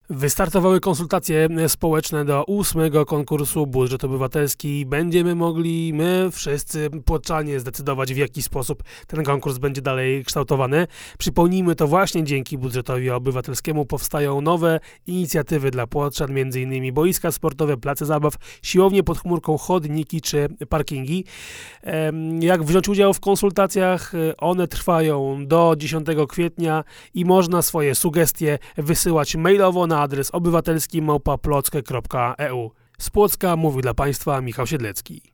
Wystartowały konsultacje społeczne do 8. konkursu Budżet Obywatelski. Będziemy mogli my wszyscy płoczanie zdecydować, w jaki sposób ten konkurs będzie dalej kształtowany. Przypomnijmy, to właśnie dzięki Budżetowi Obywatelskiemu powstają nowe inicjatywy dla płoczan, m.in. boiska sportowe, place zabaw, siłownie pod chmurką, chodniki czy parkingi. Jak wziąć udział w konsultacjach? One trwają do 10 kwietnia i można swoje sugestie wysyłać mailowo na adres obywatelski@plock.eu. Z Płocka mówił dla Państwa Michał Siedlecki.